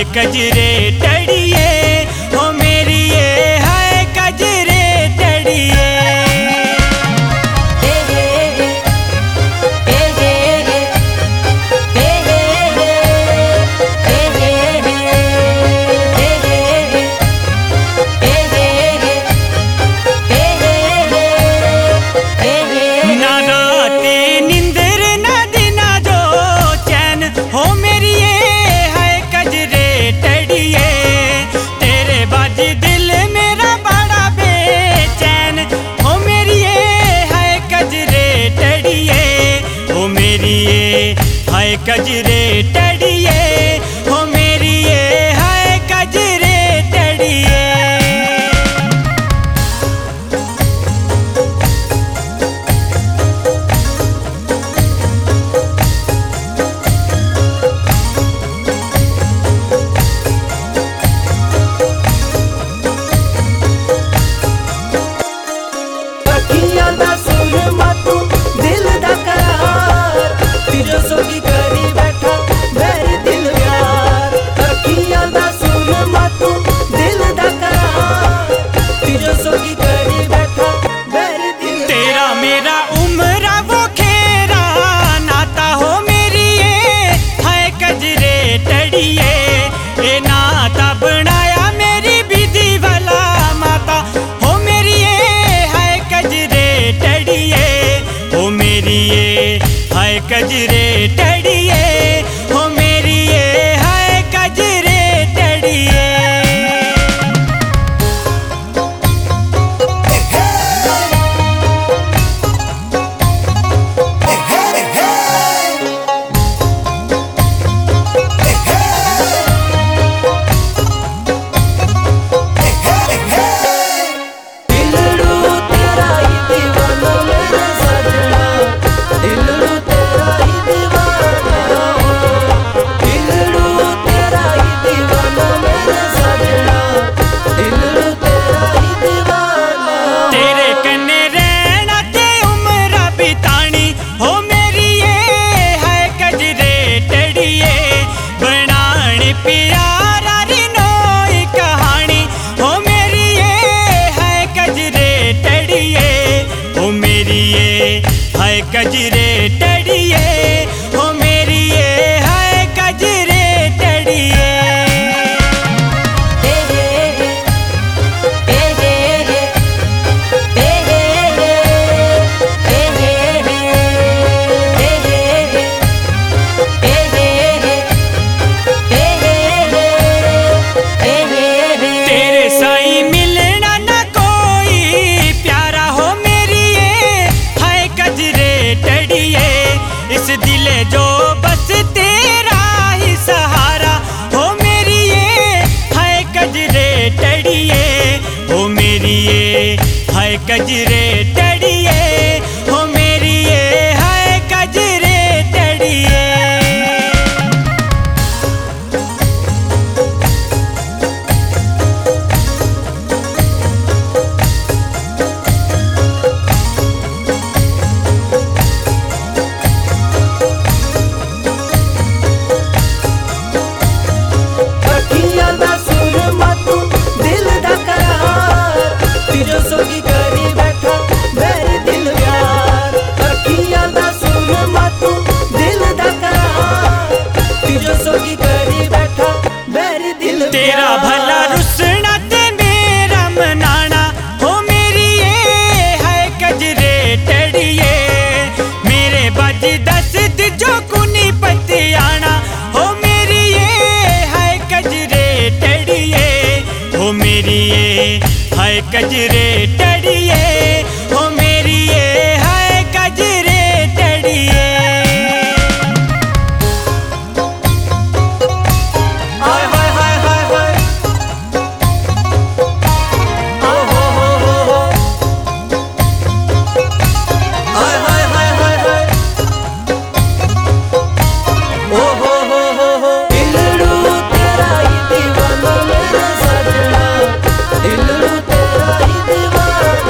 कजरे टड़िए हो मेरी ये हाय कजरे टड़िए। ना राती निंदर ना दिना जो चैन हो मेरी ये हाय कजरे टड़िए। तेरे बाजी दिल मेरा बड़ा बेचैन हो मेरी ये हाय कजरे टड़िए। हो मेरी ये हाय कजरे टड़िए हो मेरी ये हाय कजरे टड़िए। तेरा मेरा उम्र वो खेरा नाता हो मेरी ये हाय कजरे टड़िए। ये नाता बनाया मेरी विधि वाला माता हो मेरी ये हाय कजरे टड़िए। हो मेरी ये हाय कजरे टड़िए हो मेरी ये हाय कजरे टड़िए। प्यारा रिनोई कहानी हो मेरी ये हाय कजरे टड़िए। हो मेरी ये हाय कजरे टड़िए हो मेरी ये हाय कजरे टड़िए। इस दिले जो बस तेरा ही सहारा हो मेरी ये हाय कजरे टड़िए। हो मेरी ये हाय कजरे टड़िए हो मेरी ये हाय कजरे टड़िए। तेरा भला रुसना ते मेरा मनाना हो मेरी ये हाय कजरे टड़िए। मेरे बाजी दस जो कुनी पतियाना हो मेरी ये हाय कजरे टड़िए। हो मेरी ये हाय कजरे टड़िए हो मेरी ये हाय कजरे टड़िए। तेरा ही दीवाना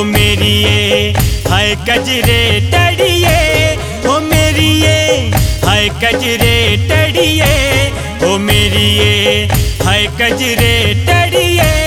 मेरी ये हाय कजरे टड़िए, ओ मेरी ये हाय कजरे टड़िए, ओ मेरी ये हाय कजरे टड़िए।